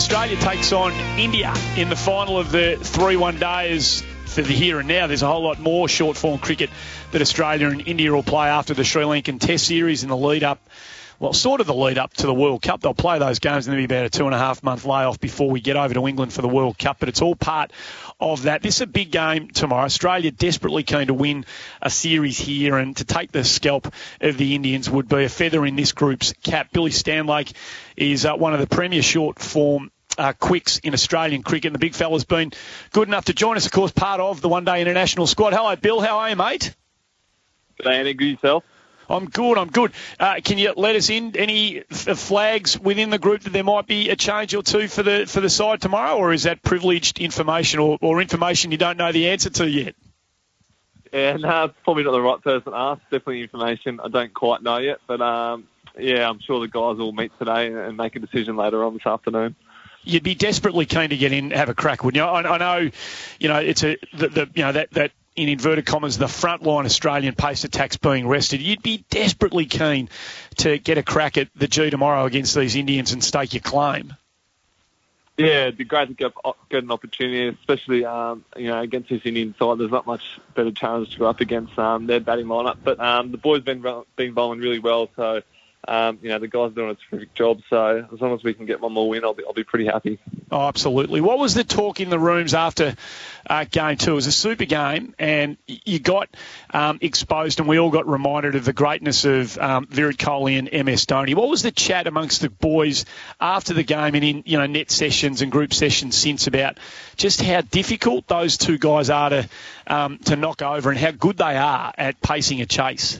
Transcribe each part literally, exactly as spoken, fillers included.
Australia takes on India in the final of the three one days for the here and now. There's a whole lot more short-form cricket that Australia and India will play after the Sri Lankan Test series in the lead-up. Well, sort of the lead-up to the World Cup. They'll play those games and there'll be about a two-and-a-half-month layoff before we get over to England for the World Cup. But it's all part of that. This is a big game tomorrow. Australia desperately keen to win a series here, and to take the scalp of the Indians would be a feather in this group's cap. Billy Stanlake is uh, one of the premier short-form Uh, quicks in Australian cricket, and the big fella's been good enough to join us, of course, part of the one-day international squad. Hello, Bill. How are you, mate? Good day, Andy. Good yourself? I'm good, I'm good. Uh, can you let us in any f- flags within the group that there might be a change or two for the for the side tomorrow, or is that privileged information or, or information you don't know the answer to yet? Yeah, no, probably not the right person to ask. Definitely information I don't quite know yet, but um, yeah, I'm sure the guys will meet today and make a decision later on this afternoon. You'd be desperately keen to get in, have a crack, wouldn't you? I, I know, you know, it's a the, the you know that that in inverted commas the frontline Australian pace attack's being rested. You'd be desperately keen to get a crack at the G tomorrow against these Indians and stake your claim. Yeah, it'd be great to get, get an opportunity, especially um, you know against this Indian side. There's not much better challenge to go up against um, their batting lineup, but um, the boys been been bowling really well, so. Um, you know, the guys are doing a terrific job, so as long as we can get one more win, I'll be, I'll be pretty happy. Oh, absolutely. What was the talk in the rooms after uh, game two? It was a super game, and you got um, exposed, and we all got reminded of the greatness of um, Virat Kohli and M S Dhoni. What was the chat amongst the boys after the game and in you know net sessions and group sessions since about just how difficult those two guys are to um, to knock over and how good they are at pacing a chase?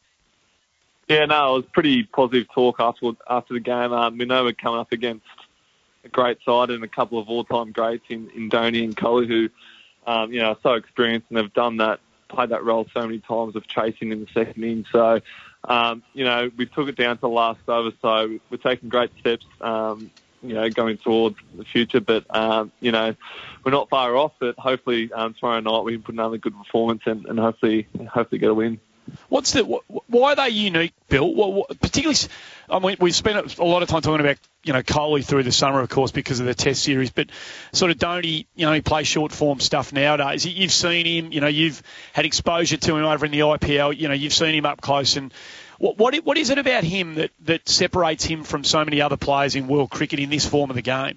Yeah, no, it was pretty positive talk after after the game. Um, we know we're coming up against a great side and a couple of all-time greats in, in Dhoni and Kohli, who, um, you know, are so experienced and have done that, played that role so many times of chasing in the second innings. So, um, you know, we took it down to the last over, so we're taking great steps, um, you know, going towards the future. But, um, you know, we're not far off, but hopefully um, tomorrow night we can put another good performance and, and hopefully hopefully get a win. What's the why are they unique, Bill? Well, what, particularly, I mean, we've spent a lot of time talking about you know Kohli through the summer, of course, because of the Test series. But sort of Dhoni, you know, he plays short form stuff nowadays. You've seen him, you know, you've had exposure to him over in the I P L. You know, you've seen him up close. And what what what is it about him that that separates him from so many other players in world cricket in this form of the game?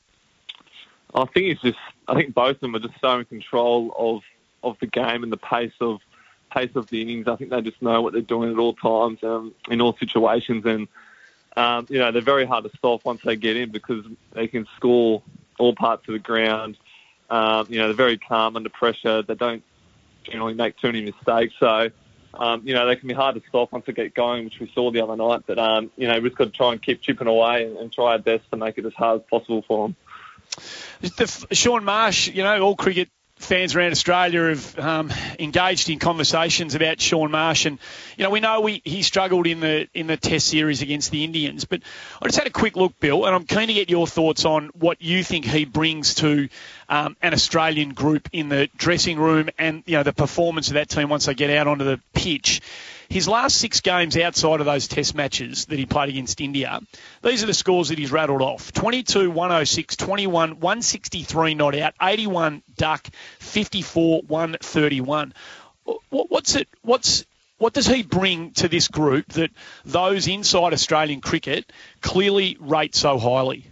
I think it's just, I think both of them are just so in control of of the game and the pace of. pace of the innings. I think they just know what they're doing at all times, um, in all situations, and um, you know they're very hard to stop once they get in because they can score all parts of the ground. Um, you know they're very calm under pressure. They don't generally make too many mistakes, so um, you know they can be hard to stop once they get going, which we saw the other night. But um, you know we've just got to try and keep chipping away and, and try our best to make it as hard as possible for them. The, Shaun Marsh, you know, all cricket fans around Australia have um, engaged in conversations about Shaun Marsh, and you know we know we, he struggled in the in the Test series against the Indians. But I just had a quick look, Bill, and I'm keen to get your thoughts on what you think he brings to um, an Australian group in the dressing room and you know the performance of that team once they get out onto the pitch. His last six games outside of those Test matches that he played against India, these are the scores that he's rattled off. twenty-two, one oh six, twenty-one, one sixty-three not out, eighty-one duck, fifty-four, one thirty-one. What's it? What's what does he bring to this group that those inside Australian cricket clearly rate so highly?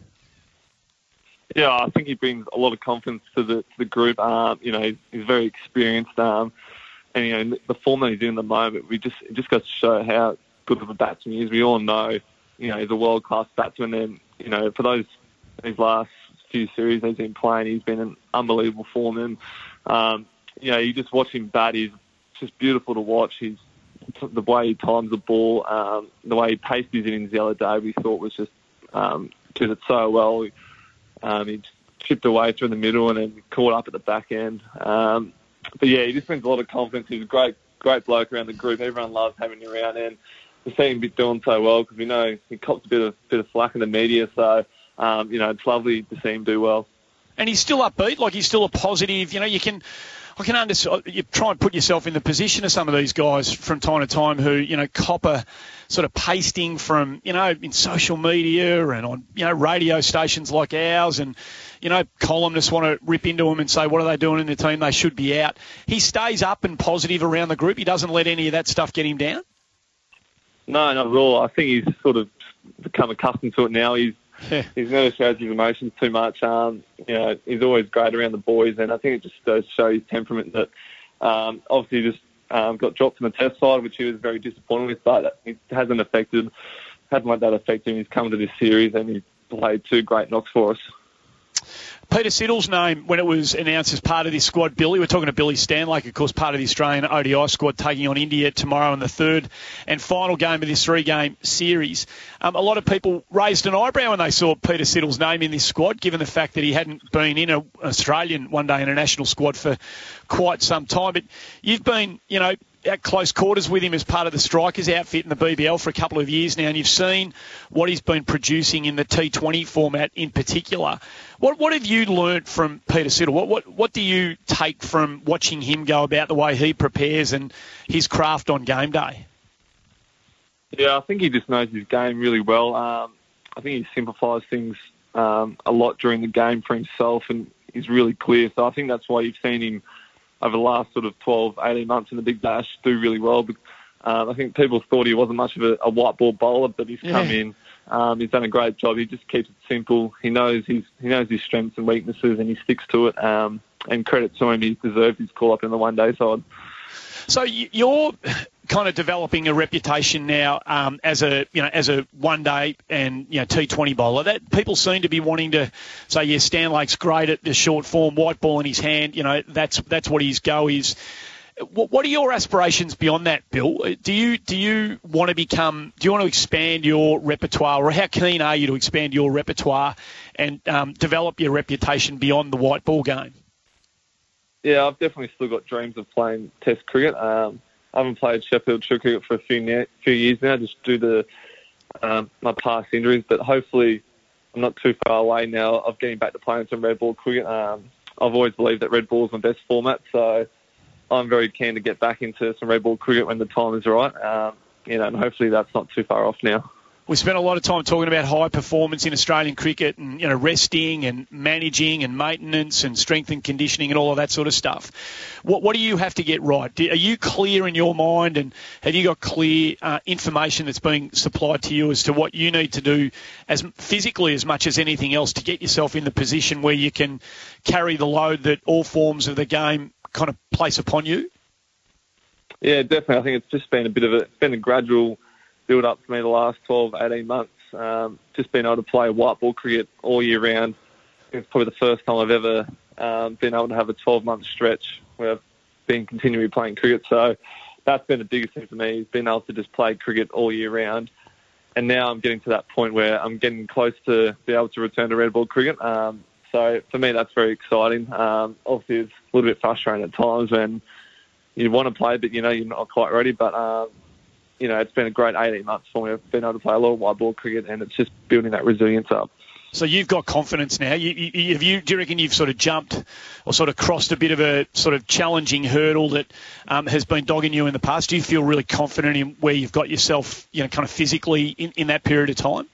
Yeah, I think he brings a lot of confidence to the to the group. Um, you know, he's, he's very experienced. Um, And, you know, the form that he's in at the moment, we just it just goes to show how good of a batsman he is. We all know, you know, he's a world-class batsman. And, you know, for those these last few series he's been playing, he's been in unbelievable form. And, um, you know, you just watch him bat, he's just beautiful to watch. He's the way he times the ball, um, the way he paced his innings the other day, we thought was just um, did it so well. Um, he chipped away through the middle and then caught up at the back end. Um But yeah, he just brings a lot of confidence. He's a great, great bloke around the group. Everyone loves having him around, and to see him be doing so well because we know he cops a bit of bit of slack in the media. So, um, you know, it's lovely to see him do well. And he's still upbeat, like he's still a positive. You know, you can. I can understand. You try and put yourself in the position of some of these guys from time to time who, you know, copper sort of pasting from, you know, in social media and on, you know, radio stations like ours, and, you know, columnists want to rip into them and say, what are they doing in the team? They should be out. He stays up and positive around the group. He doesn't let any of that stuff get him down. No, not at all. I think he's sort of become accustomed to it now. He's Yeah. He's never shows his emotions too much. Um, you know, he's always great around the boys, and I think it just goes to show his temperament that um, obviously just um, got dropped in the test side, which he was very disappointed with, but it hasn't affected, hasn't let that affect him. He's come to this series and he's played two great knocks for us. Peter Siddle's name, when it was announced as part of this squad, Billy, we're talking to Billy Stanlake, of course, part of the Australian O D I squad, taking on India tomorrow in the third and final game of this three-game series. Um, a lot of people raised an eyebrow when they saw Peter Siddle's name in this squad, given the fact that he hadn't been in an Australian one-day international squad for quite some time. But you've been, you know, at close quarters with him as part of the strikers outfit in the B B L for a couple of years now, and you've seen what he's been producing in the T twenty format in particular. What what have you learnt from Peter Siddle? What what what do you take from watching him go about the way he prepares and his craft on game day? Yeah, I think he just knows his game really well. Um, I think he simplifies things um, a lot during the game for himself, and he's really clear. So I think that's why you've seen him over the last sort of twelve, eighteen months in the Big Bash do really well. But, um, I think people thought he wasn't much of a, a white ball bowler, but he's yeah. come in. Um, he's done a great job. He just keeps it simple. He knows his he knows his strengths and weaknesses, and he sticks to it. Um, and credit to him, he deserves his call up in the one day side. So you're kind of developing a reputation now um, as a you know as a one day and you know T twenty bowler. That people seem to be wanting to say, yeah, Stanlake's great at the short form, white ball in his hand. You know that's that's what his go is. What, what are your aspirations beyond that, Bill? Do you do you want to become? Do you want to expand your repertoire, or how keen are you to expand your repertoire and um, develop your reputation beyond the white ball game? Yeah, I've definitely still got dreams of playing Test cricket. Um, I haven't played Sheffield Shield cricket for a few ne- few years now, just due to um, my past injuries. But hopefully, I'm not too far away now of getting back to playing some red ball cricket. Um, I've always believed that red ball is my best format, so I'm very keen to get back into some red ball cricket when the time is right. Um, you know, and hopefully that's not too far off now. We spent a lot of time talking about high performance in Australian cricket and, you know, resting and managing and maintenance and strength and conditioning and all of that sort of stuff. What, what do you have to get right? Do, are you clear in your mind, and have you got clear uh, information that's being supplied to you as to what you need to do as physically as much as anything else to get yourself in the position where you can carry the load that all forms of the game kind of place upon you? Yeah, definitely. I think it's just been a bit of a, it's been a gradual build up for me the last twelve, eighteen months. Um, just being able to play white ball cricket all year round. It's probably the first time I've ever um, been able to have a twelve-month stretch where I've been continually playing cricket. So that's been the biggest thing for me, is being able to just play cricket all year round. And now I'm getting to that point where I'm getting close to be able to return to red ball cricket. Um, so for me, that's very exciting. Um, obviously, it's a little bit frustrating at times when you want to play, but you know you're not quite ready. But um, you know, it's been a great eighteen months for me. I've been able to play a lot of white ball cricket, and it's just building that resilience up. So you've got confidence now. You, you, have you, do you reckon you've sort of jumped or sort of crossed a bit of a sort of challenging hurdle that um, has been dogging you in the past? Do you feel really confident in where you've got yourself, you know, kind of physically in, in that period of time?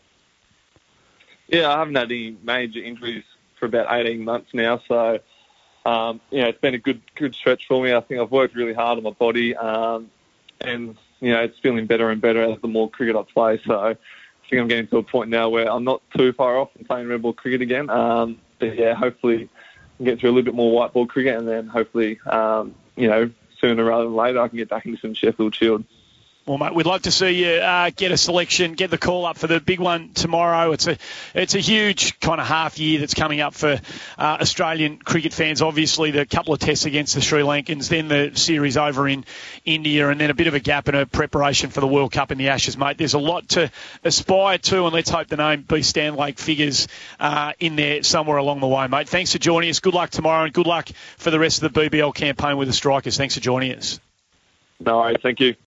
Yeah, I haven't had any major injuries for about eighteen months now, so um, you know, it's been a good good stretch for me. I think I've worked really hard on my body, um, and you know, it's feeling better and better as the more cricket I play. So I think I'm getting to a point now where I'm not too far off from playing red ball cricket again. Um, but yeah, hopefully I can get through a little bit more white ball cricket, and then hopefully, um, you know, sooner rather than later, I can get back into some Sheffield Shield. Well, mate, we'd love to see you uh, get a selection, get the call up for the big one tomorrow. It's a it's a huge kind of half year that's coming up for uh, Australian cricket fans. Obviously, the couple of tests against the Sri Lankans, then the series over in India, and then a bit of a gap in a preparation for the World Cup in the Ashes, mate. There's a lot to aspire to, and let's hope the name B. Stanlake figures uh, in there somewhere along the way, mate. Thanks for joining us. Good luck tomorrow, and good luck for the rest of the B B L campaign with the Strikers. Thanks for joining us. No worries. Thank you.